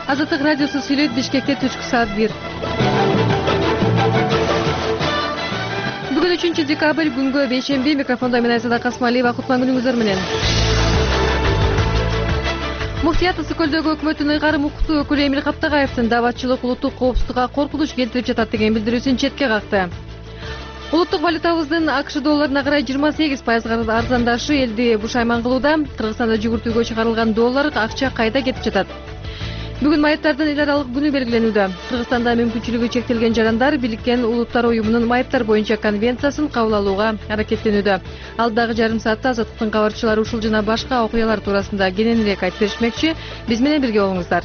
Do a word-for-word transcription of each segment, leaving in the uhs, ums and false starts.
Азаттык радиосу сүйлөйт. Бишкекте түшкү саат бир. Бүгүн үчүнчү декабрь күнгө бейшемби. Микрофондо мен Айзада Касмалиева. Кутман күнүңүздөр менен. Муфтият Ысык көлдөгү өкмөттүн ыйгарым укуктуу өкүлү Эмил Каптагаевдин дааватчылык улуттук коопсуздукка коркунуч келтирип жатат деген билдирүүсүн четке какты. Улуттук валютабыздын АКШ долларына карай жыйырма сегиз пайызга арзандашы элди бушайман кылууда. Кыргызстанда жүгүртүүгө чыгарылган доллар акча кайда кетип жатат? Бүгүн майыптардын эл аралык күнү белгиленүүдө. Кыргызстанда мүмкүнчүлүгү чектелген жарандар Бириккен Улуттар уюмунун майыптар боюнча конвенциясын кабыл алууга аракеттенүүдө. Алдагы жарым саатта Азаттыктын кабарчылары ушул жана башка окуялар туурасында кененирээк айтып беришмекчи. Биз менен бирге болуңуздар.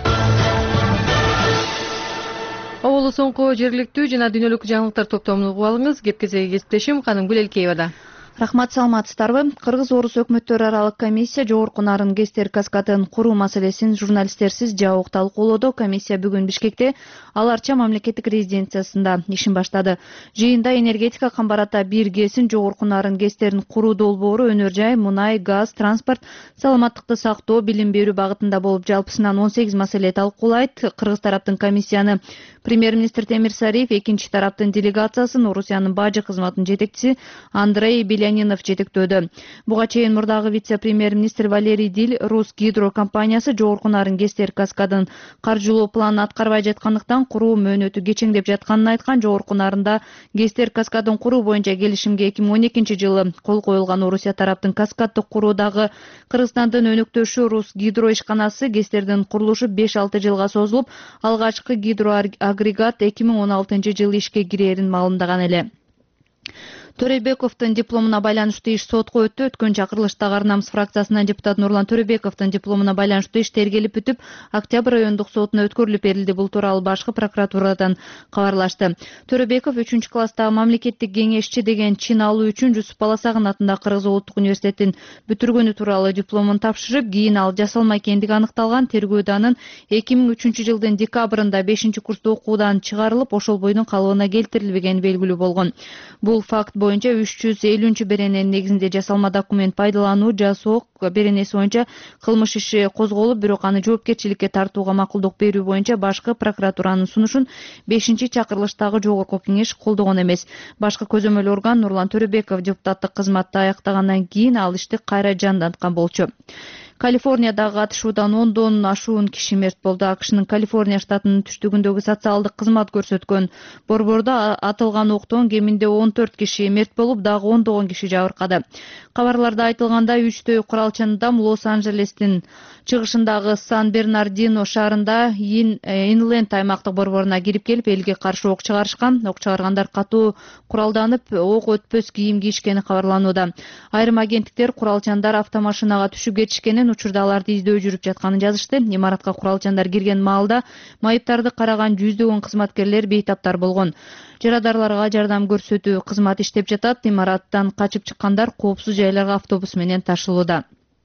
Оболу соңку жергиликтүү жана дүйнөлүк жаңылыктар топтомун угуп алыңыз. Кеп-кезеги кесиптешим Канымгүл Элкеевада. Рахмат, саламатсыздарбы? Кыргыз-орус өкмөттөр аралык комиссия жогорку нарын ГЭСтер каскадын куруу маселесин журналисттерсиз жабык талкуулоодо. Комиссия бүгүн Бишкекте Ал Арча мамлекеттик резиденциясында ишин баштады. Жыйында энергетика камбарата бир ГЭСин жогорку нарын ГЭСтерин куруу долбоору өнөр жай, мунай, газ, транспорт, саламаттыкты сактоо, билим берүү багытында болуп, жалпысынан он сегиз маселе талкуулайт. Кыргыз тараптын комиссияны премьер-министр Темир Сариев, экинчи тараптын делегациясын Орусиянын бажы кызматынын жетекчиси Андрей Белянинов жетектөөдө. Буга чейин мурдагы вице-премьер-министр Валерий Диль Рус гидро компаниясы жогорку нарын ГЭСтер каскадын каржылоо планын аткарбай жаткандыктан куруу мөөнөтү кечеңдеп жатканын айткан. Жогорку нарында ГЭСтер каскадын куруу боюнча келишимге эки миң он экинчи жылы кол коюлган. Орусия тараптын каскадды куруудагы Кыргызстандын өнөктөшү Рус гидро ишканасы ГЭСтердин курулушу беш алты жылга созулуп, алгачкы гидроагрегат эки миң он алтынчы жылы ишке кирерин маалымдаган эле. Төрөбековдун дипломуна байланыштуу иш сотко өттү. Өткөн чакырылыштагы Ар намыс фракциясынан депутат Нурлан Төрөбековдун дипломуна байланыштуу иш тергелип бүтүп, Октябрь райондук сотуна өткөрүлүп берилди. Бул тууралуу башкы прокуратурадан кабарлашты. Төрөбеков үчүнчү класстагы мамлекеттик кеңешчи деген чин алуу үчүн Жусуп Баласагын атындагы Кыргыз улуттук университетин бүтүргөнү тууралуу дипломун тапшырып, кийин ал жасалма экендиги аныкталган. Тергөөдө анын эки миң үчүнчү жылдын декабрында бешинчи курста окуудан чыгарылып, ошол бойдун калыбына келтирилбегени белгилүү болгон. Бул факт боюнча үч жүз элүүнчү берененин негизинде жасалма документ пайдалануу жасоо беренеси боюнча кылмыш иши козголуп, бирок аны жоопкерчиликке тартууга макулдук берүү боюнча башкы прокуратуранын сунушун бешинчи чакырылыштагы жогорку кеңеш колдогон эмес. Башкы көзөмөл орган Нурлан Төрөбеков депутаттык кызматты аяктагандан кийин ал ишти кайра жанданткан болчу. Калифорниядагы атышуудан ондон ашуун киши мерт болду. АКШнын Калифорния штатынын түштүгүндөгү социалдык кызмат көрсөткөн борбордо атылган октон кеминде он төрт киши мерт болуп, дагы ондогон киши жабыркады. Кабарларда айтылгандай, үчтөй куралчан адам Лос-Анджелестин чыгышындагы Сан-Бернардино шаарында Инленд аймактык борборуна кирип келип, элге каршы ок чыгарышкан. Ок чыгаргандар катуу куралданып, ок өтпөс кийим кийишкени кабарланууда. Айрым агенттиктер куралчандар автомашинага түшүп кетишкенин, учурда аларды издөө жүрүп жатканын жазышты. Имаратка куралчандар кирген маалда майыптарды караган жүздөгөн кызматкерлер бейтаптар болгон. Жарадарларга жардам көрсөтүү кызматы иштеп жатат. Имараттан качып чыккандар коопсуз жайларга автобус менен ташылууда.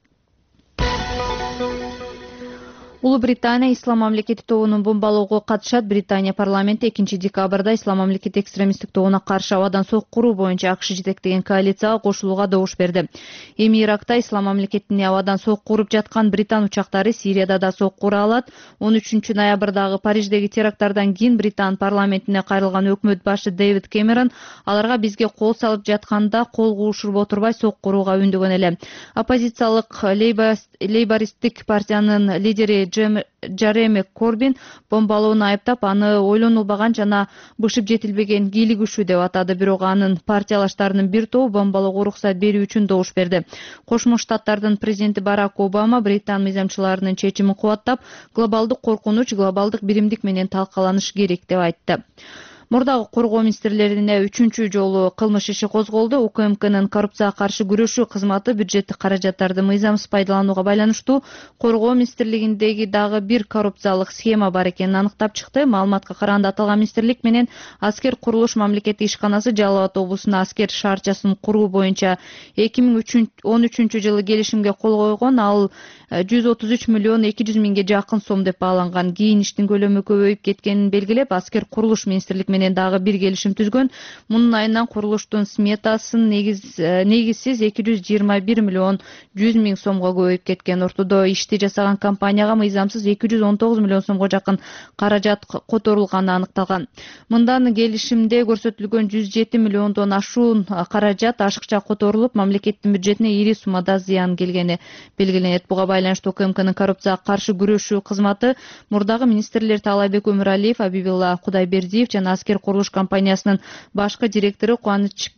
Улуу Британия Ислам мамлекети тобунун бомбалоого катышат. Британия парламенти экинчи декабрда Ислам мамлекети экстремисттик тобуна каршы абадан сок куруу боюнча АКШ жетектеген коалицияга кошулууга добуш берди. Эми Иракта Ислам мамлекетине абадан сок куруп жаткан британ учактары Сирияда да сок кура алат. он үчүнчү ноябрдагы Париждеги теракттардан кийин Британ парламентине кайрылган өкмөт башы Дэвид Кэмерон аларга бизге кол салып жатканда кол куушуруп отурбай сок курууга үндөгөн эле. Оппозициялык лейбористтик партиянын лидери Джереми Корбин бомбалоону айыптап, аны ойлонулбаган жана бышып жетилбеген кийлигишүү деп атады. Бирок анын партиялаштарынын бир тобу бомбалоого уруксат берүү үчүн добуш берди. Кошмо Штаттардын президенти Барак Обама Британ мыйзамчыларынын чечимин кубаттап, глобалдык коркунуч глобалдык биримдик менен талкаланыш керек деп айтты. Мурдагы коргоо министрлерине үчүнчү жолу кылмыш иши козголду. УКМКнын коррупцияга каршы күрөшүү кызматы бюджеттик каражаттарды мыйзамсыз пайдаланууга байланыштуу коргоо министрлигиндеги дагы бир коррупциялык схема бар экенин аныктап чыкты. Маалыматка караганда аталган министрлик менен Аскер курулуш мамлекеттик ишканасы Жалал Абад облусуна аскер шаарчасын куруу боюнча эки миң он үчүнчү жылы келишимге кол койгон. Ал жүз отуз үч миллион эки жүз миңге жакын сом деп бааланган. Кийин иштин көлөмү көбөйүп кеткенин белгилеп, Аскер курулуш министрлик менен дагы бир келишим түзгөн. Мунун айынан курулуштун сметасын негиз негизсиз эки жүз жыйырма бир миллион жүз миң сомго көбөйүп кеткен. Ортодо ишти жасаган компанияга мыйзамсыз эки жүз он тогуз миллион сомго жакын каражат которулганы аныкталган. Мындан келишимде көрсөтүлгөн жүз жети миллиондон ашуун каражат ашыкча которулуп, мамлекеттин бюджетине ири суммада зыян келгени белгиленет. Буга байланыштуу УКМКнын коррупцияга каршы күрөшүү кызматы мурдагы министрлер Таалайбек Өмүралиев, Абибилла Кудайбердиев жана Аскер курулуш компаниясынын башкы директору Кубаныч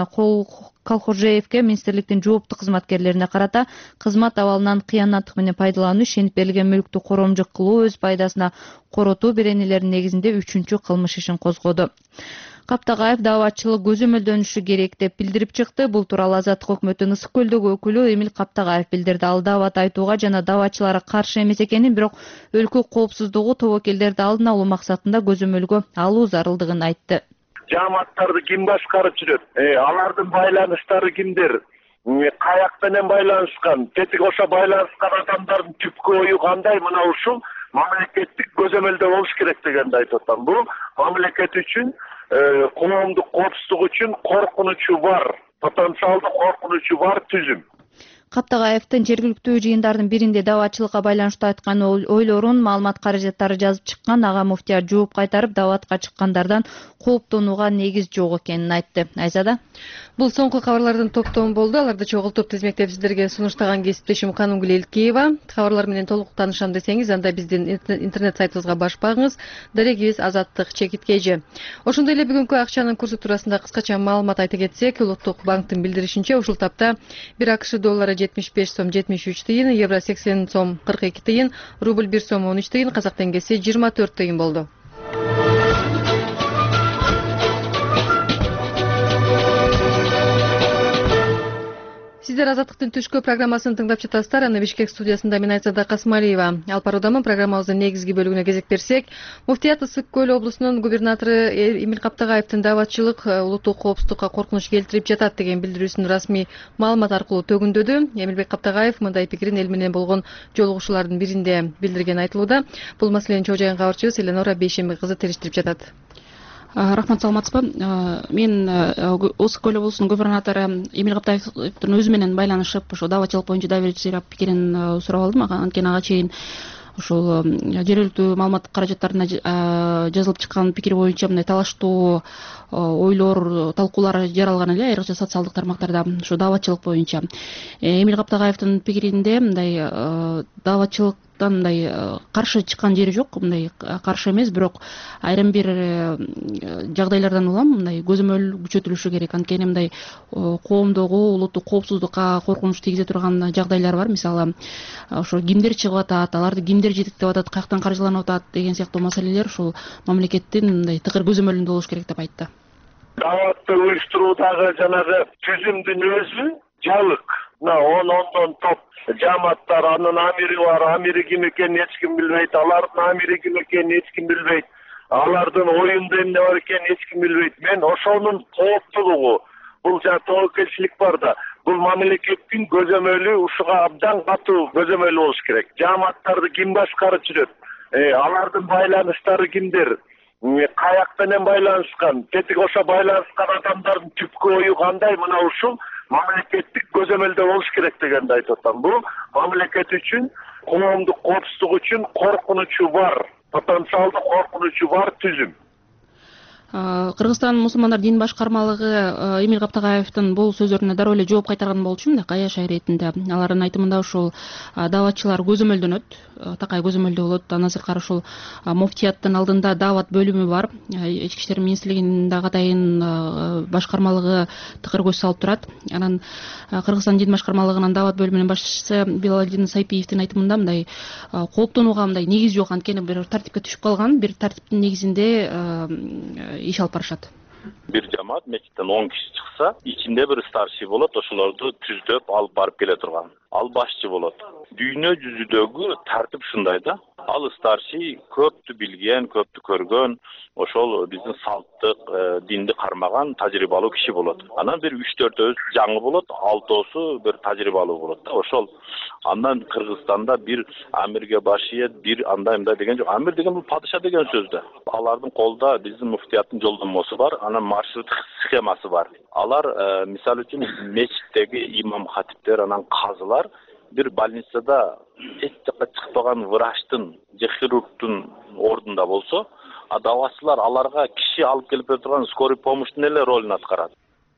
Калхожеевке министрликтин жоопту кызматкерлерине карата кызмат абалынан кыянаттык менен пайдалануу, ишенип берилген мүлктү коромжук кылуу, өз пайдасына коротуу беренелеринин негизинде үчүнчү кылмыш ишин козгоду. Каптагаев дааватчылык көзөмөлдөнүшү керек деп билдирип чыкты. Бул тууралуу Азаттык өкмөттүн Ысык көлдөгү өкүлү Эмил Каптагаев билдирди. Ал даават айтууга жана дааватчыларга каршы эмес экенин, бирок өлкө коопсуздугу, тобокелдерди алдын алуу максатында көзөмөлгө алуу зарылдыгын айтты. Жааматтарды ким башкарып жүрөт? Алардын байланыштары кимдер? Каяк менен байланышкан? Тетиги ошо байланышкан адамдардын түпкү ою кандай? Мына ушул мамлекеттик көзөмөлдө болуш керек дегенди айтып атам. Бул мамлекет үчүн, коомдук коопсуздук үчүн коркунучу бар, потенциалдуу коркунучу бар түзүм. Каптагаевдин жергиликтүү жыйындардын биринде дааватчылыкка байланыштуу айткан ойлорун, маалымат каражаттары жазып чыккан ага муфтия жооп кайтарып, дааватка чыккандардан кооптонууга негиз жок экенин айтты. Айзада. Бул соңку кабарлардын топтому болду. Аларды чогултуп тизмектеп сиздерге сунуштаган кесиптешим Канымгүл Элкеева. Кабарлар менен толук таанышам десеңиз, анда биздин интернет сайтыбызга барып багыңыз. Дарегибиз Азаттык чекиткежи. Ошондой эле бүгүнкү акчанын курсу туурасында кыскача маалымат айта кетсек, Улуттук банктын билдиришинче ушул тапта бир АКШ доллары жетимиш беш сом жетимиш үч тыйын, евро сексен сом кырк эки тыйын, рубль бир сом он үч тыйын, казак теңгеси жыйырма төрт тыйын болду. Сиздер Азаттыктын түшкү программасын тыңдап жатасыздар. Аны Бишкек студиясында мен Айзада Касмалиева. Алып баруудамын. Программабыздын негизги бөлүгүнө кезек берсек, Муфтият Ысык көл облусунун губернатору Эмил Каптагаевдин дааватчылык улуттук коопсуздукка коркунуч келтирип жатат деген билдирүүсүн расмий маалымат аркылуу төгүндөдү. Эмилбек Каптагаев мындай пикирин эл менен болгон жолугушуулардын биринде билдирген айтылууда. Бул маселени чогуу жайган кабарчыбыз Эленора Бейшемби кызы териштирип жатат. Рахмат, саламатсызбы? Мен Ысык көл облусунун губернатору Эмил Каптаевдин өзү менен байланышып, ошо дааватчылык боюнча доверительный пикирин сурап алдым. Анткени ага чейин ушул жергиликтүү маалымат каражаттарына жазылып чыккан пикир боюнча мындай талаштуу ойлор, талкуулар жаралган эле айрыкча социалдык тармактарда ушу дааватчылык боюнча. Эмил Каптагаевдин пикиринде мындай дааватчылык мындай каршы чыккан жери жок, мындай каршы эмес, бирок айрым бир жагдайлардан улам мындай көзөмөл күчөтүлүшү керек. Анткени мындай коомдогу, улуттук коопсуздукка коркунуч тийгизе турган жагдайлар бар. Мисалы, ошо кимдер чыгып атат, аларды кимдер жетектеп атат, каяктан каржыланып атат деген сыяктуу маселелер ушул мамлекеттин мындай тыгыр көзөмөлүндө болуш керек деп айтты. Дааватты уюштуруудагы жанагы түзүмдүн өзү жалык. Мына он ондон топ жамааттар, анын амири бар, амири ким экенин эч ким билбейт, алардын амири ким экенин эч ким билбейт, алардын оюнда эмне бар экенин эч ким билбейт. Мен ошонун кооптулугу, бул жана тобокелчилик бар да, бул мамлекеттин көзөмөлү ушуга абдан катуу көзөмөл болуш керек. Жамааттарды ким башкарып жүрөт? Алардын байланыштары кимдер? Каяк менен байланышкан? Тетиги ошо байланышкан адамдардын түпкү ою кандай? Мына ушул мамлекеттик көзөмөлдө болуш керек дегенди айтып атам. Бул мамлекет үчүн, коомдук коопсуздук үчүн коркунучу бар, потенциалдуу коркунучу бар түзүм. Кыргызстан мусулмандар дин башкармалыгы Эмил Каптагаевдин бул сөздөрүнө дароо эле жооп кайтарган болчу, мындай кая шай иретинде. Алардын айтымында ушул дааватчылар көзөмөлдөнөт, такай көзөмөлдө болот. Андан сырткары ушул муфтияттын алдында даават бөлүмү бар. Ички иштер министрлигинин дагы атайын башкармалыгы тыкыр көз салып турат. Анан Кыргызстан дин башкармалыгынын даават бөлүмүнүн башчысы Билалдин Сайпиевдин айтымында мындай кооптонууга мындай негиз жок. Анткени бир тартипке түшүп калган, бир тартиптин негизинде иш алып барышат. Бир жамаат мектептен он киши чыкса, ичинде бир старший болот, ошолорду түздөп алып барып келе турган. Ал башчы болот. Дүйнө жүзүдөгү тартип ушундай да. Ал старший көптү билген, көптү көргөн, ошол биздин салттык, динди кармаган тажрыйбалуу киши болот. Анан бир үч төртөөбүз жаңы болот, алтоосу бир тажрыйбалуу болот да. Ошол андан Кыргызстанда бир амирге башиет, бир андай мындай деген жок. Амир деген бул падыша деген сөз да. Алардын колдо биздин муфтияттын жолдомосу бар, анан маршрут схемасы бар. Алар мисалы үчүн мечиттеги имам хатиптер, анан казылар бир больницада эч жакка чыкпаган врачтын же хирургдун ордунда болсо, а давачылар аларга киши алып келип турган скорый помощьтун эле ролун аткарат.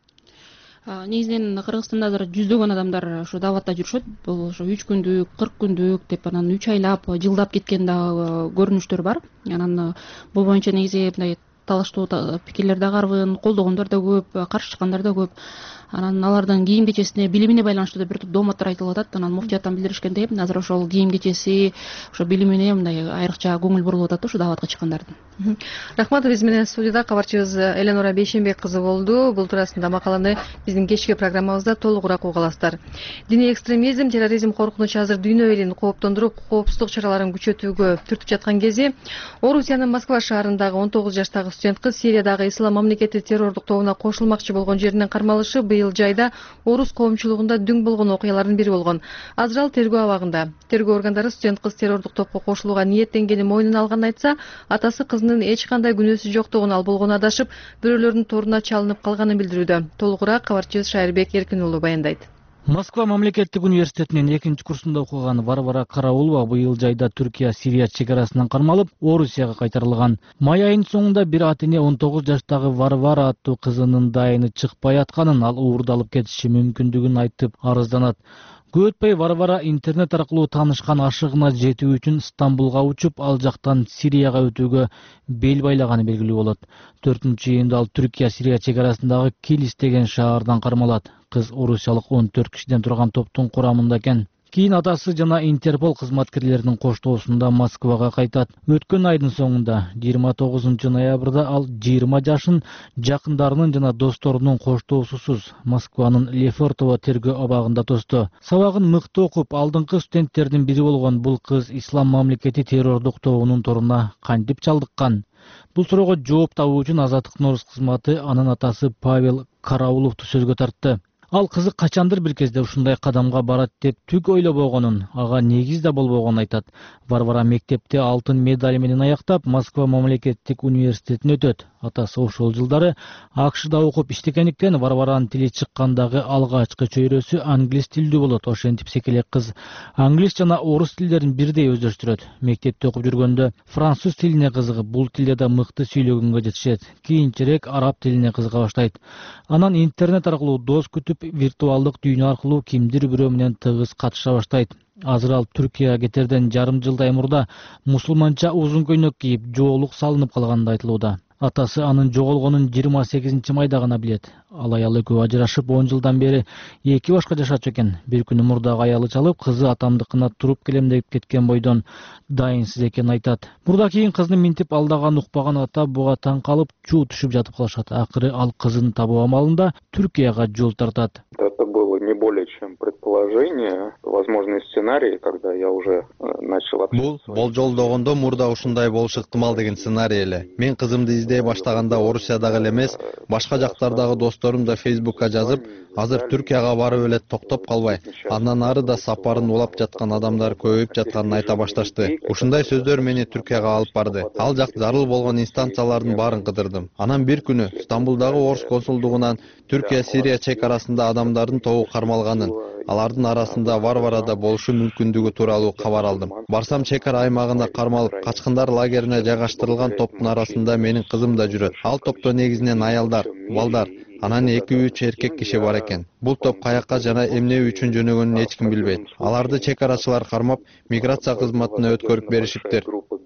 Негизинен Кыргызстанда азыр жүздөгөн адамдар ушу даватта жүрүшөт. Бул ошо үч күндүк, кырк күндүк деп анан үч айлап, жылдап кеткен дагы көрүнүштөр бар. Анан бул боюнча негизи мындай талаштуу пикирлер да карбын, колдогондор да көп, каршы чыккандар да көп. Анан алардын кийим кечесине, билимине байланыштуу бир топ дооматтар айтылып атат. Анан муфтияттан билдиришкендей, азыр ошол кийим кечеси, ошо билимине мындай айрыкча көңүл бурулуп атат ушу даватка чыккандардын. Рахмат. Биз менен студияда кабарчыбыз Эленора Бейшенбек кызы болду. Бул туурасында макаланы биздин кечки программабызда толугураак уга аласыздар. Диний экстремизм, терроризм коркунучу азыр дүйнө элин кооптондуруп, коопсуздук чараларын күчөтүүгө түртүп жаткан кези Орусиянын Москва шаарындагы он тогуз жаштагы студент кыз Сириядагы Ислам мамлекети террордук тобуна кошулмакчы болгон жеринен кармалышы быйыл жайда орус коомчулугунда дүң болгон окуялардын бири болгон. Азыр ал тергөө абагында. Тергөө органдары студент кыз террордук топко кошулууга ниеттенгени мойнуна алганын айтса, атасы кызынын эч кандай күнөөсү жоктугун, ал болгону адашып, бирөөлөрдүн торуна чалынып калганын билдирүүдө. Толугураак кабарчыбыз Шайырбек Эркин уулу баяндайт. Москва мамлекеттик университетинин экинчи курсунда окуган Варвара Караулова быйыл жайда Түркия-Сирия чек арасынан кармалып, Орусияга кайтарылган. Май айынын соңунда бир ата-эне он тогуз жаштагы Варвара аттуу кызынын дайыны чыкпай атканын, ал уурдалып кетиши мүмкүндүгүн айтып арызданат. Көп өтпөй Варвара интернет аркылуу таанышкан ашыгына жетүү үчүн Стамбулга учуп, ал жактан Сирияга өтүүгө бел байлаганы белгилүү болот. төртүнчү июнда ал Түркия-Сирия чек арасындагы Килис деген шаардан кармалат. Кыз орусиялык он төрт кишиден турган топтун курамында экен. Кийин атасы жана Интерпол кызматкерлеринин коштоосунда Москвага кайтат. Өткөн айдын соңунда жыйырма тогузунчу ноябрда ал жыйырма жашын жакындарынын жана досторунун коштоосусуз Москванын Лефортово тергөө абагында тосту. Сабагын мыкты окуп, алдыңкы студенттердин бири болгон бул кыз Ислам мамлекети террордук тобунун торуна кантип чалдыккан? Бул суроого жооп табуу үчүн Азаттык Норус кызматы анын атасы Павел Карауловду сөзгө тартты. Ал кызы качандыр бир кезде ушундай кадамга барат деп түк ойлобогонун, ага негиз да болбогонун айтат. Варвара мектепте алтын медаль менен аяктап, Москва мамлекеттик университетин өтөт. Атасы ошол жылдары АКШда окуп иштегендиктен Варваранын тили чыккандагы алгачкы чөйрөсү англис тилдүү болот. Ошентип секелек кыз англис жана орус тилдерин бирдей өздөштүрөт. Мектепте окуп жүргөндө француз тилине кызыгып, бул тилде да мыкты сүйлөгөнгө жетишет. Кийинчерээк араб тилине кызыга баштайт. Анан интернет аркылуу дос күтүп, виртуалдык дүйнө аркылуу кимдир бирөө менен тыгыз катыша баштайт. Азыр ал Түркияга кетерден жарым жылдай мурда мусулманча узун көйнөк кийип, жоолук салынып калганы айтылууда. Атасы анын жоголгонун жыйырма сегизинчи майда гана билет. Ал аялы экөө ажырашып он жылдан бери эки башка жашачу экен. Бир күнү мурдагы аялы чалып, кызы атамдыкына туруп келем деп кеткен бойдон дайынсыз экенин айтат. Мурда кийин кызны минтип алдаган укпаган ата буга таң калып, чуу түшүп жатып калышат. Акыры ал кызын табуу амалында Түркияга жол тартат. Это было не более чем предположение, возможный сценарий, когда я уже начал... Бул болжолдогондо мурда ушундай болушу ыктымал деген сценарий эле. Мен кызымды издей баштаганда Орусиядагы эле эмес, башка жактардагы досторум да Фейсбукка жазып, азыр Түркияга барып эле токтоп калбай, андан ары да сапарын улап жаткан адамдар көбөйүп жатканын айта башташты. Ушундай сөздөр мени Түркияга алып барды. Ал жак зарыл болгон инстанциялардын баарын кыдырдым. Анан бир күнү Стамбулдагы орус консулдугунан Түркия-Сирия чек арасында адамдардын тобу кармалганын, алардын арасында Варварада болушу мүмкүндүгү тууралуу кабар алдым. Барсам чек ара аймагына кармалып, качкындар лагерине жайгаштырылган топтун арасында менин кызым да жүрөт. Ал топто негизинен аялдар, балдар, анан эки үч эркек киши бар экен. Бул топ каякка жана эмне үчүн жөнөгөнүн эч ким билбейт. Аларды чек арачылар кармап, миграция кызматына өткөрүп беришиптир.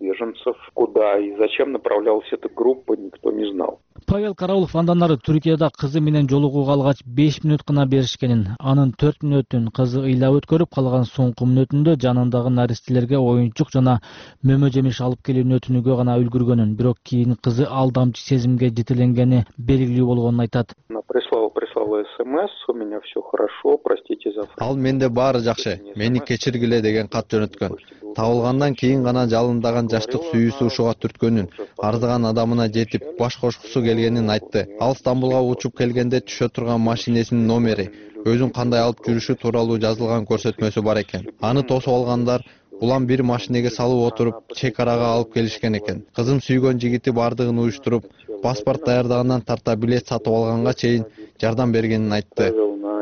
Куда и зачем направлялась эта группа, никто не знал. Павел Караулов андан ары Түркияда кызы менен жолугууга алгач беш мүнөт гана беришкенин, анын төрт мүнөтүн кызы ыйлап өткөрүп, калган соңку мүнөтүндө жанындагы наристелерге оюнчук жана мөмө жемиш алып келүүнү өтүнүүгө гана үлгүргөнүн, бирок кийин кызы алдамчы сезимге жетиленгени белгилүү болгонун айтат. Прислала, прислала смс, у меня все хорошо, простите за... Ал менде баары жакшы, мени кечиргиле деген кат жөнөткөн. Табылгандан кийин гана жалындаган жаштык сүйүүсү ушуга түрткөнүн, арзыган адамына жетип баш кошкусу келгенин айтты. Ал Стамбулга учуп келгенде түшө турган машинесинин номери, өзүн кандай алып жүрүшү тууралуу жазылган көрсөтмөсү бар экен. Аны тосуп алгандар улам бир машинеге салып отуруп чек арага алып келишкен экен. Кызым сүйгөн жигити бардыгын уюштуруп, паспорт даярдагандан тарта билет сатып алганга чейин жардам бергенин айтты.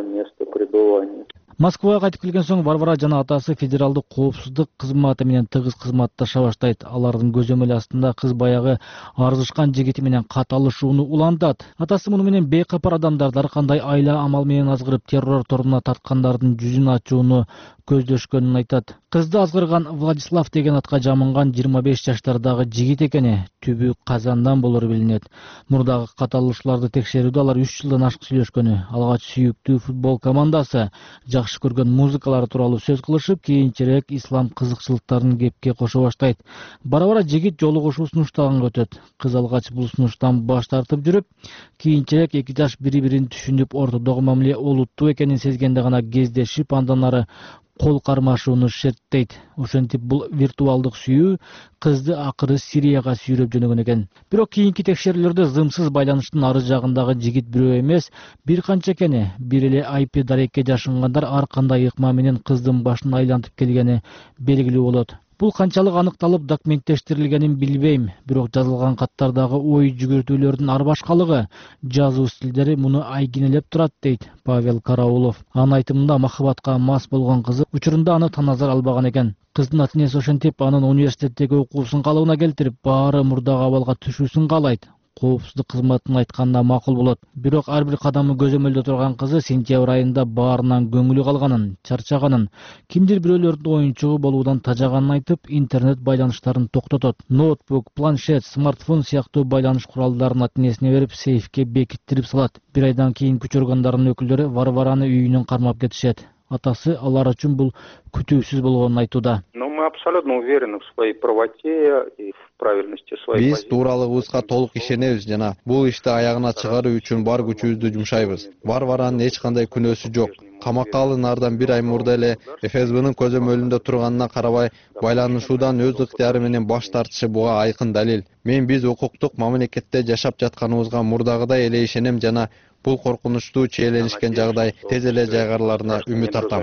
Москвага кайтып келген соң Варвара жана атасы федералдык коопсуздук кызматы менен тыгыз кызматташа баштайт. Алардын көзөмөлү астында кыз баягы арызышкан жигити менен кат алышууну улантат. Атасы муну менен бейкапар адамдарды ар кандай айла амал менен азгырып террор торуна тарткандардын жүзүн ачууну көздөшкөнүн айтат. Кызды азгырган Владислав деген атка жамынган жыйырма беш жаштардагы жигит экени түбү казандан болору билинет. Мурдагы кат алышууларды текшерүүдө алар үч жылдан ашык сүйлөшкөнү, алгач сүйүктүү футбол командасы, жакшы көргөн музыкалары тууралуу сөз кылышып, кийинчерээк ислам кызыкчылыктарын кепке кошо баштайт. Бара бара жигит жолугушуу сунуштарын өтөт. Кыз алгач бул сунуштан баш тартып жүрүп, кийинчерээк эки жаш бири-бирин түшүнүп, ортодогу мамиле олуттуу экенин сезгенде гана кездешип, андан ары кол кармашууну шерттейт. Ошентип бул виртуалдык сүйүү кызды акыры Сирияга сүйрөп жөнөгөн экен. Бирок кийинки текшерүүлөрдө зымсыз байланыштын ары жагындагы жигит бирөө эмес, бир канча экени, бир эле айпи дарекке жашынгандар ар кандай ыкма менен кыздын башын айлантып келгени белгилүү болот. Бул канчалык аныкталып документтештирилгенин билбейм, бирок жазылган каттардагы ой жүгүртүүлөрдүн ар башкалыгы, жазуу стилдери муну айгинелеп турат, дейт Павел Караулов. Анын айтымында махабатка мас болгон кызы учурунда аны таназар албаган экен. Кыздын ата-энеси ошентип анын университеттеги окуусун калыбына келтирип, баары мурдагы абалга түшүүсүн каалайт. Коопсуздук кызматынын айтканына макул болот. Бирок ар бир кадамы көзөмөлдө турган кызы сентябрь айында баарынан көңүлү калганын, чарчаганын, кимдир бирөөлөрдүн оюнчугу болуудан тажаганын айтып, интернет байланыштарын токтотот. Ноутбук, планшет, смартфон сыяктуу байланыш куралдарын ата-энесине берип, сейфке бекиттирип салат. Бир айдан кийин күч органдарынын өкүлдөрү Варвараны үйүнөн кармап кетишет. Атасы алар үчүн бул күтүүсүз болгонун айтууда. Мы абсолютно уверены в своей правоте и в правильности своей Биз позиции. тууралыгыбызга толук ишенебиз жана бул ишти аягына чыгаруу үчүн бар күчүбүздү жумшайбыз. Варваранын эч кандай күнөөсү жок. Камакка алынаардан бир ай мурда эле эф эс бнын көзөмөлүндө турганына карабай, байланышуудан өз ыктыяры менен баш тартышы буга айкын далил. Мен биз укуктук мамлекетте жашап жатканыбызга мурдагыдай эле ишенем жана бул коркунучтуу чиеленишкен жагдай тез эле жайгарыларына үмүт артам.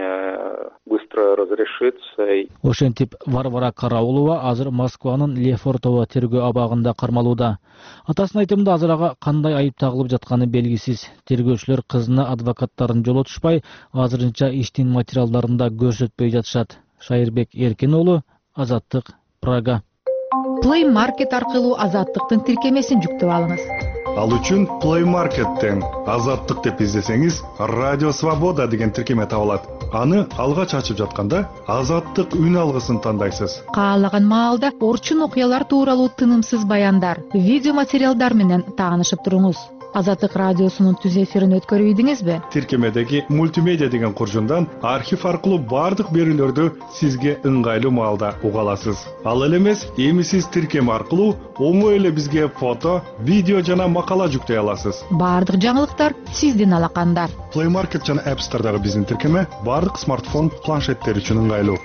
Ошентип Варвара Караулова азыр Москванын Лефортово тергөө абагында кармалууда. Атасынын айтымында азыр ага кандай айып тагылып жатканы белгисиз. Тергөөчүлөр кызына адвокаттарын жолотушпай, азырынча иштин материалдарында көрсөтпөй жатышат. Шайырбек Эркин уулу, Азаттык, Прага. Play Market аркылуу Азаттыктын тиркемесин жүктөп алыңыз. Ал үчүн Play Market'тен Азаттык деп издесеңиз, Радио Свобода деген тиркеме табылат. Аны алгач ачып жатканда Азаттык үн алгысын тандайсыз. Каалаган маалда орчун окуялар тууралуу тынымсыз баяндар, видео материалдар менен таанышып туруңуз. Азаттык радиосунун түз эфирин өткөрүп ийдиңизби? Тиркемедеги мультимедиа деген куржундан архив аркылуу бардык берүүлөрдү сизге ыңгайлуу маалда уга аласыз. Ал эле эмес, эми сиз тиркеме аркылуу оңой эле бизге фото, видео жана макала жүктөй аласыз. Бардык жаңылыктар сиздин алакандар. Play Market жана App Store'дагы биздин тиркеме бардык смартфон, планшеттер үчүн ыңгайлуу.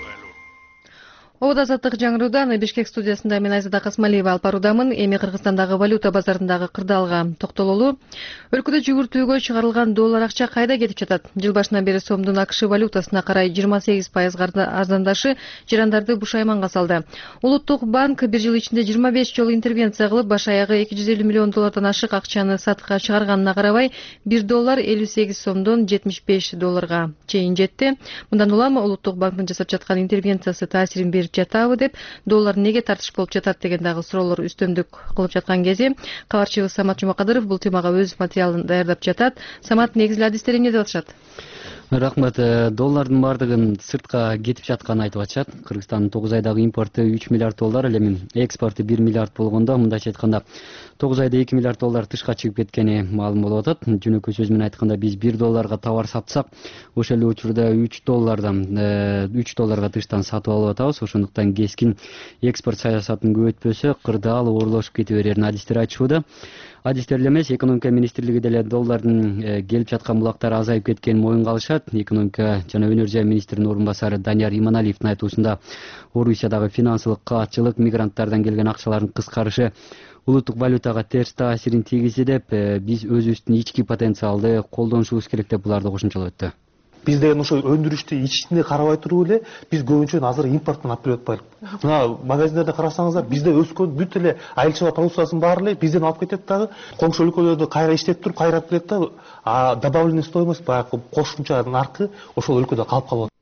Ода Азаттык жаңыруудан Бишкек студиясында мен Айзада Касмалиева алып баруудамын. Эми Кыргызстандагы валюта базарындагы кырдаалга токтололу. Өлкөдө жүгүртүүгө чыгарылган доллар акча кайда кетип жатат? Жыл башынан бери сомдун АКШ валютасына карай жыйырма сегиз пайызга арзандашы жарандарды бушайманга салды. Улуттук банк бир жыл ичинде жыйырма беш жолу интервенция кылып, баш аягы эки жүз элүү миллион доллардан ашык акчаны сатыкка чыгарганына карабай, бир доллар элүү сегиз сомдон жетимиш беш долларга чейин жетти. Мындан улам Улуттук банктын жасап жаткан интервенциясы таасирин берип жатабы деп, доллар неге тартыш болуп жатат деген дагы суроолор үстөмдүк кылып жаткан кези кабарчыбыз Самат Жумакадыров бул темага өз материалын даярдап жатат. Самат, негизги адистер эмне деп атышат? Рахмат. Доллардын бардыгын сыртка кетип жатканын айтып атышат. Кыргызстандын тогуз айдагы импорту үч миллиард доллар, ал эми экспорту бир миллиард болгондо, мындайча айтканда тогуз айда эки миллиард доллар тышка чыгып кеткени маалым болуп атат. Жөнөкөй сөз менен айтканда, биз бир долларга товар сатсак, ошол эле учурда үч доллардан үч долларга тыштан сатып алып атабыз. Ошондуктан кескин экспорт саясатын көбөйтпөсө, кырдаал оорулашып кете берерин адистер айтышууда. Адистер эле эмес, экономика министрлиги деле доллардын келип жаткан булактары азайып кеткенин моюнга алышат. атат. Экономика жана өнөр жай министринин орун басары Данияр Иманалиевдин айтуусунда Орусиядагы финансылык каатчылык, мигранттардан келген акчалардын кыскарышы улуттук валютага терс таасирин тийгизди деп, биз өзүбүздүн ички потенциалды колдонушубуз керек деп буларды кошумчалап өттү. Биз деген ошо өндүрүштү ичинде карабай туруп эле биз көбүнчө азыр импорттон алып келип атпайлык. Мына магазиндерде карасаңыздар, бизде өскөн бүт эле айыл чарба продукциясынын баары эле бизден алып кетет дагы, коңшу өлкөлөрдө кайра иштеп туруп кайрап келет да, а добавленный стоимость баягы кошумча наркы ошол өлкөдө калып калат.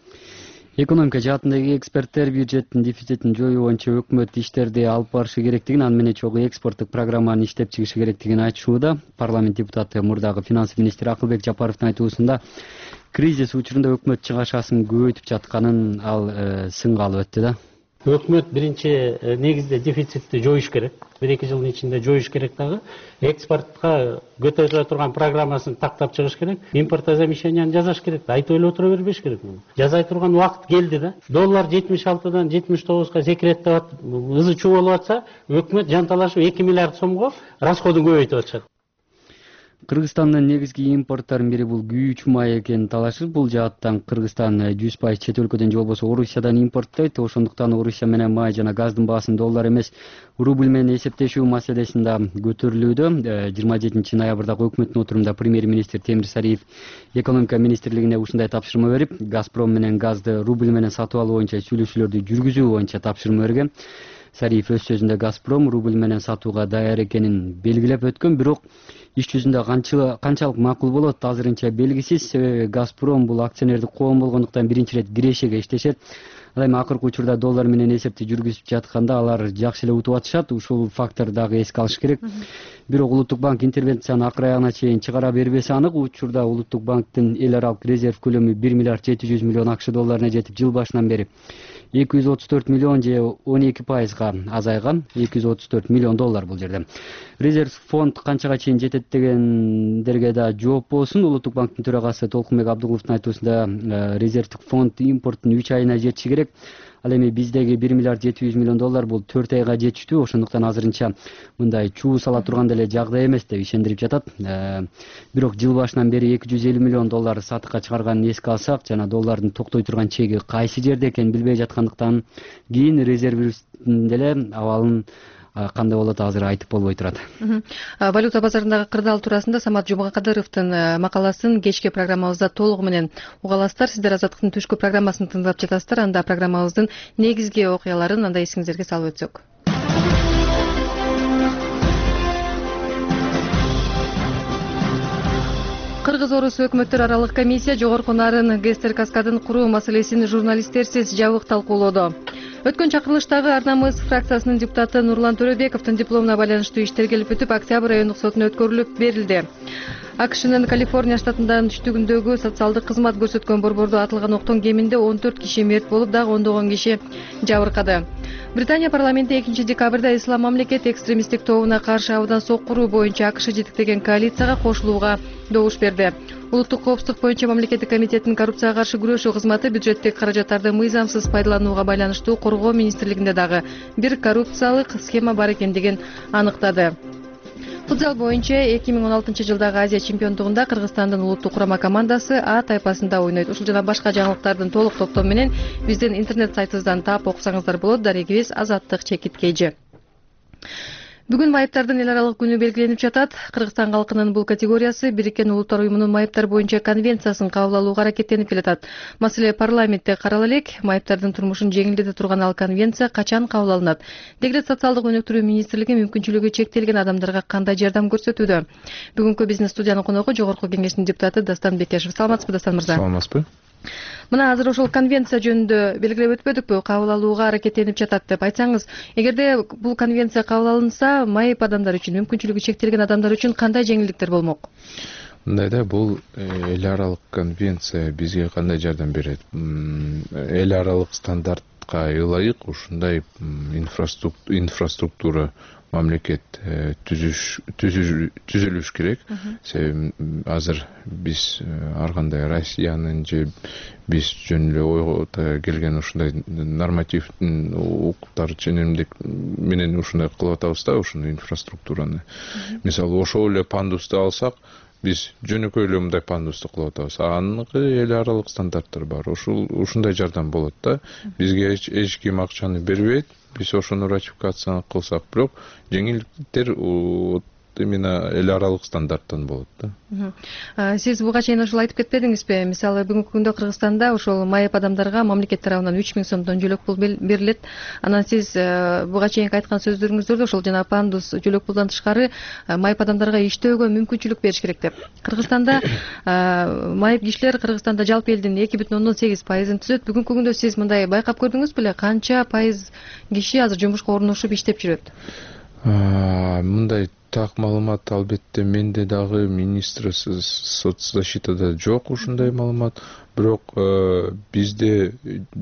Экономика жаатындагы эксперттер бюджеттин дефицитин жоюу боюнча өкмөт иштерди алып барышы керектигин, аны менен чогуу экспорттук программаны иштеп чыгышы керектигин айтышууда. Парламент депутаты, мурдагы финанс министри Акылбек Жапаровдун айтуусунда кризис учурунда өкмөт чыгашасын көбөйтүп жатканын ал сынга алып өттү да. Өкмөт биринчи негизде дефицитти жоюш керек. бир эки жылдын ичинде жоюш керек дагы. Экспортко көтөрүлө турган программасын тактап чыгыш керек. Импортозамещенияны жасаш керек. Айтып эле отура бербеш керек муну. Жасай турган убакыт келди да. Доллар жетимиш алтыдан жетимиш тогузга секирет деп атып, ызы чуу болуп атса, өкмөт жанталашып эки миллиард сомго расходун көбөйтүп атышат. Кыргызстандын негизги импорттарынын бири бул күйүүчү май экенин талашып, бул жааттан Кыргызстан жүз пайыз чет өлкөдөн же болбосо Орусиядан импорттойт. Ошондуктан Орусия менен май жана газдын баасын доллар эмес, рубль менен эсептешүү маселесин да көтөрүлүүдө. жыйырма жетинчи ноябрдагы өкмөттүн отурумда премьер-министр Темир Сариев экономика министрлигине ушундай тапшырма берип, Газпром менен газды рубль менен сатып алуу боюнча сүйлөшүүлөрдү жүргүзүү боюнча тапшырма берген. Сариев өз сөзүндө Газпром рубль менен сатууга даяр экенин белгилеп өткөн, бирок иш жүзүндө канчалык макул болот азырынча белгисиз. Себеби Газпром бул акционердик коом болгондуктан биринчи ирет кирешеге иштешет. Ал эми акыркы учурда доллар менен эсепти жүргүзүп жатканда алар жакшы эле утуп атышат. Ушул фактор дагы эске алыш керек. Бирок Улуттук банк интервенцияны акыр аягына чейин чыгара бербеси анык. Учурда Улуттук банктын эл аралык резерв көлөмү бир миллиард жети жүз миллион акш долларына жетип, жыл башынан бери эки жүз отуз төрт миллион же он эки пайызга азайган. эки жүз отуз төрт миллион доллар бул жерде. Резерв фонд канчага чейин жетет дегендерге да жооп болсун. Улуттук банктын төрагасы Толкунбек Абдуловдун айтуусунда резервдик фонд импорттун үч айына жетиши керек. Ал эми биздеги бир миллиард жети жүз миллион доллар бул төрт айга жетиштүү. Ошондуктан азырынча мындай чуу сала турган деле жагдай эмес деп ишендирип жатат. Бирок жыл башынан бери эки жүз элүү миллион доллар сатыкка чыгарганын эске алсак, жана доллардын токтой турган чеги кайсы жерде экенин билбей жаткандыктан кийин резервибиздин деле абалын кандай болот азыр айтып болбой турат. Валюта базарындагы кырдаал туурасында Самат Жумакадыровдун макаласын кечки программабызда толугу менен уга аласыздар. Сиздер Азаттыктын түшкү программасын тыңдап жатасыздар. Анда программабыздын негизги окуяларын анда эсиңиздерге салып өтсөк. Кыргыз-Орус өкмөттөр аралык комиссия жогорку нарын Гестер каскадын куруу маселесин журналисттерсиз жабык талкуулоодо. Өткөн чакырылыштагы Арнамыс фракциясынын депутаты Нурлан Төрөбековдун дипломуна байланыштуу иштер келип бүтүп, Октябрь райондук сотуна өткөрүлүп берилди. АКШнын Калифорния штатынын түштүгүндөгү социалдык кызмат көрсөткөн борбордо атылган октон кеминде он төрт киши мерт болуп, дагы ондогон киши жабыркады. Британия парламенти экинчи декабрда Ислам мамлекет экстремисттик тобуна каршы абдан соккуруу боюнча АКШ жетектеген коалицияга кошулууга добуш берди. Улуттук коопсуздук боюнча мамлекеттик комитеттин коррупцияга каршы күрөшүү кызматы бюджеттик каражаттарды мыйзамсыз пайдаланууга байланыштуу коргоо министрлигинде дагы бир коррупциялык схема бар экендигин аныктады. Футзал боюнча эки миң он алтынчы жылдагы Азия чемпиондугунда Кыргызстандын улуттук курама командасы А тайпасында ойнойт. Ушул жана башка жаңылыктардын толук топтому менен биздин интернет сайтыбыздан таап окусаңыздар болот. Дарегибиз Азаттык чекиткейжи. Бүгүн майыптардын эл аралык күнү белгиленип жатат. Кыргызстан калкынын бул категориясы Бириккен Улуттар уюмунун майыптар боюнча конвенциясын кабыл алууга аракеттенип келатат. Маселе парламентте карала элек. Майыптардын турмушун жеңилдете турган ал конвенция качан кабыл алынат? Дегеле социалдык өнүктүрүү министрлиги мүмкүнчүлүгү чектелген адамдарга кандай жардам көрсөтүүдө? Бүгүнкү бизнес студиянын коногу жогорку кеңештин депутаты Дастан Бекешев. Саламатсызбы, Дастан мырза? Саламатсызбы. Мына азыр ошол конвенция жөнүндө белгилеп өтпөдүкпү, кабыл алууга аракеттенип жатат деп айтсаңыз, эгерде бул конвенция кабыл алынса, майып адамдар үчүн, мүмкүнчүлүгү чектелген адамдар үчүн кандай жеңилдиктер болмок? Мындай да, бул эл аралык конвенция бизге кандай жардам берет? Эл аралык стандартка ылайык ушундай инфраструктура мамлекет түзүлүш керек. Себеби азыр биз ар кандай Россиянын же биз жөн эле ойго келген ушундай нормативдин укуктар ченемдик менен ушундай кылып атабыз да, ушуну инфраструктураны. Мисалы, ошол эле пандусты алсак, биз жөнөкөй эле мындай пандусту кылып атабыз. Аныкы эл аралык стандарттар бар. Ушул ушундай жардам болот да. Бизге эч ким акчаны бербейт. Биз ошону ратификацияны кылсак, бирок жеңилдиктер именно эл аралык стандарттан болот да. Сиз буга чейин ошол айтып кетпедиңизби? Мисалы бүгүнкү күндө Кыргызстанда ошол майып адамдарга мамлекет тарабынан үч миң сомдон жөлөк пул берилет. Анан сиз буга чейинки айткан сөздөрүңүздөрдө ошол жана пандус жөлөк пулдан тышкары майып адамдарга иштөөгө мүмкүнчүлүк бериш керек деп. Кыргызстанда майып кишилер Кыргызстанда жалпы элдин эки бүтүн ондон сегиз пайызын түзөт. Бүгүнкү күндө сиз мындай байкап көрдүңүз беле? Канча пайыз киши азыр жумушка орношуп иштеп жүрөт? Мындай так маалымат албетте менде дагы, министр соцзащитада жок ушундай маалымат. Бирок бизде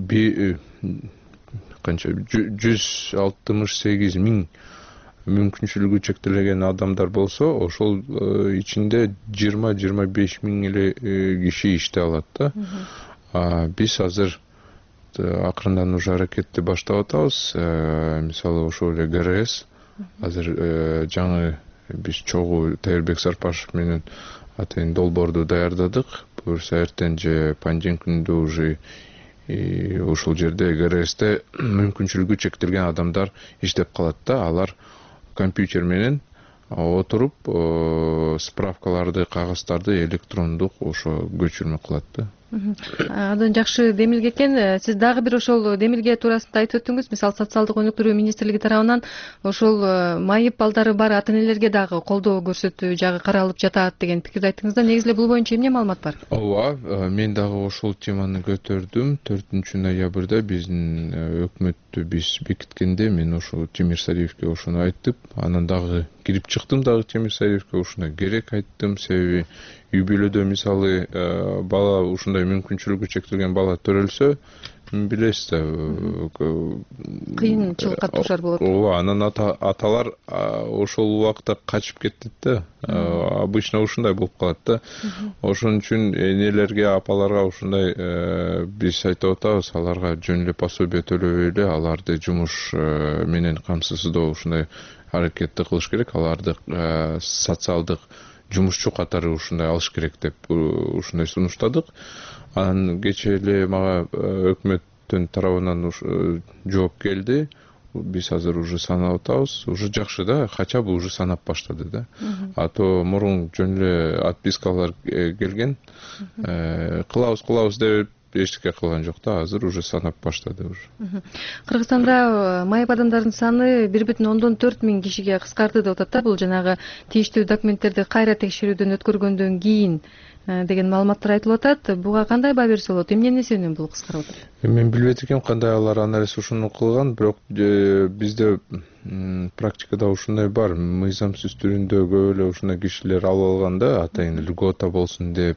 канча жүз алтымыш сегиз миң мүмкүнчүлүгү чектелген адамдар болсо, ошол ичинде жыйырма жыйырма беш миң эле киши иштей алат да. Биз азыр акырындан уже аракетти баштап атабыз. Мисалы ошол эле ГРС азыр жаңы биз чогуу Тайырбек Сарпашев менен атайын долбоорду даярдадык. Буюрса эртең же панден күндө уже ошол жерде ГРСте мүмкүнчүлүгү чектелген адамдар иштеп калат да. Алар компьютер менен отуруп справкаларды, кагаздарды электрондук ошо көчүрмө кылат да. Андан жакшы демилге экен. Сиз дагы бир ошол демилге туурасында айтып өттүңүз. Мисалы социалдык өнүктүрүү министрлиги тарабынан ошол майып балдары бар ата энелерге дагы колдоо көрсөтүү жагы каралып жатат деген пикирди айттыңыз да. Негизи эле бул боюнча эмне маалымат бар? Ооба, мен дагы ошол теманы көтөрдүм. төртүнчү ноябрда биздин өкмөттү биз бекиткенде мен ошол Темирсариевке ошону айттым. Анан дагы кирип чыктым дагы Темирсариевке ошону керек айттым. Себеби үй бүлөдө мисалы бала ушундай мүмкүнчүлүгү чектелген бала төрөлсө, билесиз да, кыйынчылыкка дуушар болот. Ооба, анан аталар ошол убакта качып кетет да. Обычно ушундай болуп калат да. Ошон үчүн энелерге, апаларга ушундай биз айтып атабыз, аларга жөн эле пособие төлөбөй эле аларды жумуш менен камсыздоо ушундай аракетти кылыш керек. Аларды социалдык жумушчу катары ушундай алыш керек деп ушундай сунуштадык. Анан кечээ эле мага өкмөттүн тарабынан жооп келди. Биз азыр уже санап атабыз. Уже жакшы да, хотя бы уже санап баштады да. А то мурун жөн эле отпискалар келген. Кылабыз, кылабыз деп эчтеке кылган жок да. Азыр уже санап баштады уже. Кыргызстанда майып адамдардын саны бир бүтүн ондон төрт миң кишиге кыскарды деп атат да. Бул жанагы тийиштүү документтерди кайра текшерүүдөн өткөргөндөн кийин деген маалыматтар айтылып атат. Буга кандай баа берсе болот? Эмнени себебинен бул кыскарып атат? Мен билбейт экенм кандай алар анализ ушуну кылган, бирок бизде практикада ушундай бар. Мыйзамсыз түрүндө көп эле ушундай кишилер алып алган да, атайын льгота болсун деп,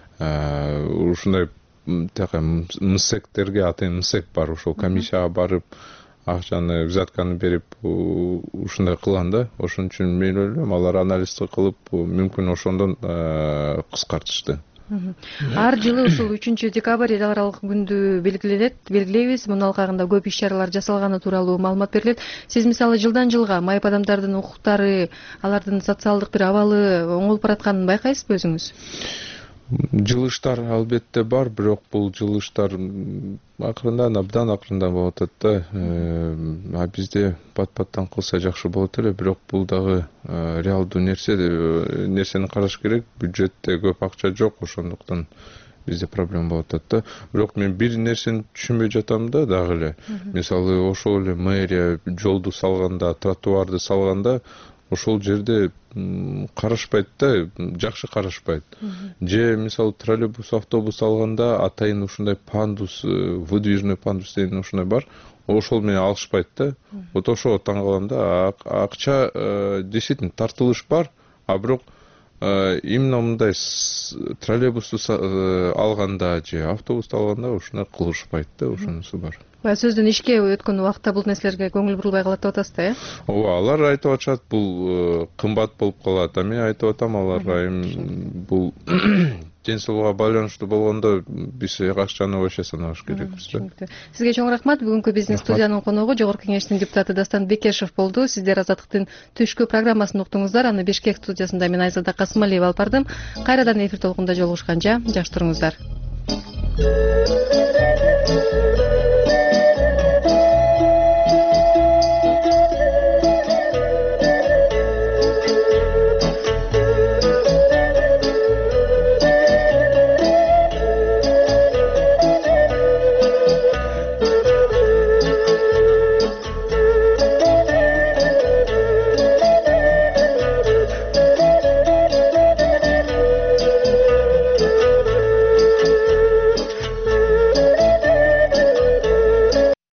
ушундай така мсектерге, атайын мсек бар, ошол комиссияга барып акчаны, взятканы берип ушундай кылган да. Ошон үчүн мен ойлойм, алар анализди кылып мүмкүн ошондон кыскартышты. Ар жылы ушул үчүнчү декабрь эл аралык күндү белгиленет, белгилейбиз. Мунун алкагында көп иш чаралар жасалганы тууралуу маалымат берилет. Сиз мисалы жылдан жылга майып адамдардын укуктары, алардын социалдык бир абалы оңолуп баратканын байкайсызбы өзүңүз? Жылыштар албетте бар, бирок бул жылыштар акырындан, абдан акырындан болуп атат да. А бизде пат-паттан кылса жакшы болот эле, бирок бул дагы реалдуу нерсе, нерсени караш керек. Бюджетте көп акча жок, ошондуктан бизде проблема болуп атат да. Бирок мен бир нерсени түшүнбөй жатам да дагы эле. Мисалы ошол эле мэрия жолду салганда, тротуарды салганда, ошол жерде карашпайт да, жакшы карашпайт. Же мисалы троллейбус, автобус алганда атайын ушундай пандус, выдвижной пандус деген ушундай бар. Ошол менен алышпайт да. Вот ошого таң калам да. Акча действительно тартылыш бар, а бирок именно мындай троллейбусту алганда же автобусту алганда ушуна кылышпайт да, ошонусу бар. Баягы сөздөн ишке өткөн убакта бул нерселерге көңүл бурулбай калат деп атасыз да, э? Ооба, алар айтып атышат, бул кымбат болуп калат. А мен айтып атам аларга, эми бул ден соолукка байланыштуу болгондо биз акчаны вообще санабаш керекпиз да. Сизге чоң рахмат. Бүгүнкү биздин студиянын коногу Жогорку Кеңештин депутаты Дастан Бекешев болду. Сиздер Азаттыктын түшкү программасын уктуңуздар. Аны Бишкек студиясында мен Айзада Касымалиева алып бардым. Кайрадан эфир толкунда жолугушканча жакшы туруңуздар.